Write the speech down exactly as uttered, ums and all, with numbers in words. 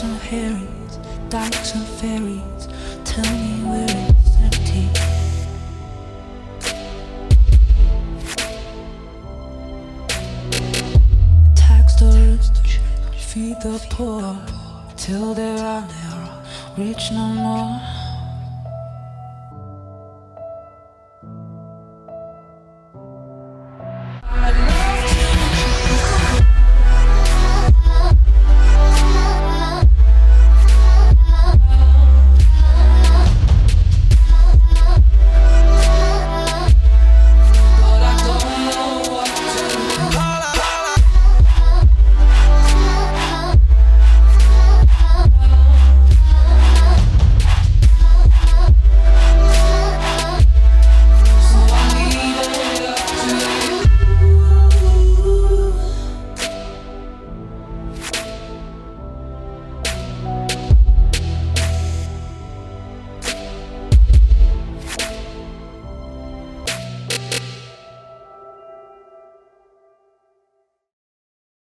and herrings, dykes and ferries, tell me where it's empty. Tax the rich, feed the poor, till there are never rich no more.